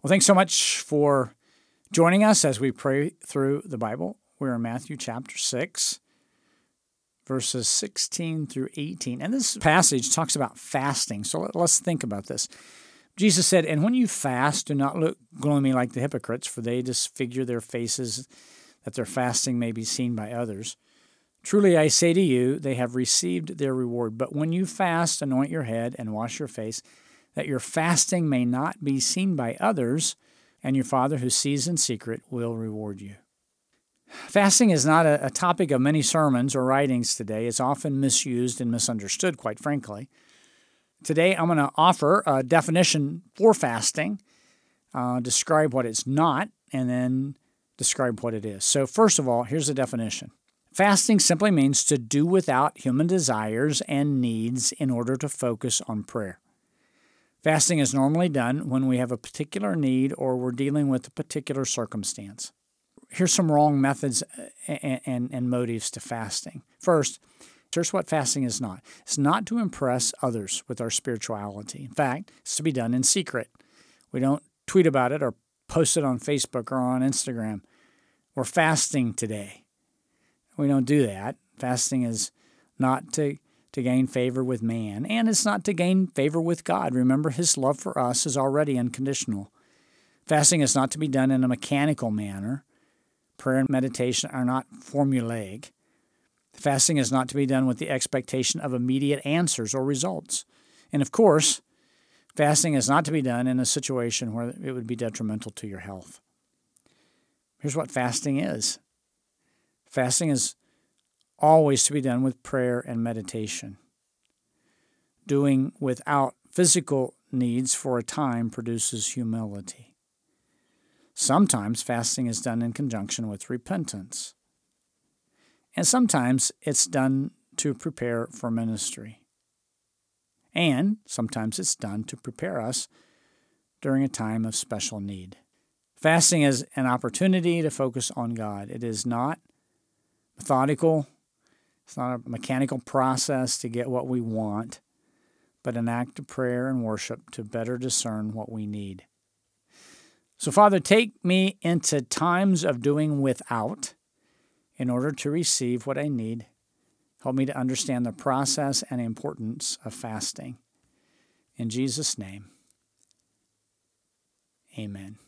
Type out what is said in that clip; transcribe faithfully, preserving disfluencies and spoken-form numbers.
Well, thanks so much for joining us as we pray through the Bible. We're in Matthew chapter six, verses sixteen through eighteen. And this passage talks about fasting. So let, let's think about this. Jesus said, "And when you fast, do not look gloomy like the hypocrites, for they disfigure their faces, that their fasting may be seen by others. Truly I say to you, they have received their reward. But when you fast, anoint your head and wash your face, that your fasting may not be seen by others, and your Father who sees in secret will reward you." Fasting is not a, a topic of many sermons or writings today. It's often misused and misunderstood, quite frankly. Today, I'm going to offer a definition for fasting, uh, describe what it's not, and then describe what it is. So first of all, here's the definition. Fasting simply means to do without human desires and needs in order to focus on prayer. Fasting is normally done when we have a particular need or we're dealing with a particular circumstance. Here's some wrong methods and, and, and motives to fasting. First, here's what fasting is not. It's not to impress others with our spirituality. In fact, it's to be done in secret. We don't tweet about it or post it on Facebook or on Instagram. We're fasting today. We don't do that. Fasting is not to, to gain favor with man, and it's not to gain favor with God. Remember, His love for us is already unconditional. Fasting is not to be done in a mechanical manner. Prayer and meditation are not formulaic. Fasting is not to be done with the expectation of immediate answers or results. And of course, fasting is not to be done in a situation where it would be detrimental to your health. Here's what fasting is. Fasting is always to be done with prayer and meditation. Doing without physical needs for a time produces humility. Sometimes fasting is done in conjunction with repentance. And sometimes it's done to prepare for ministry. And sometimes it's done to prepare us during a time of special need. Fasting is an opportunity to focus on God. It is not methodical. It's not a mechanical process to get what we want, but an act of prayer and worship to better discern what we need. So, Father, take me into times of doing without in order to receive what I need. Help me to understand the process and importance of fasting. In Jesus' name, amen.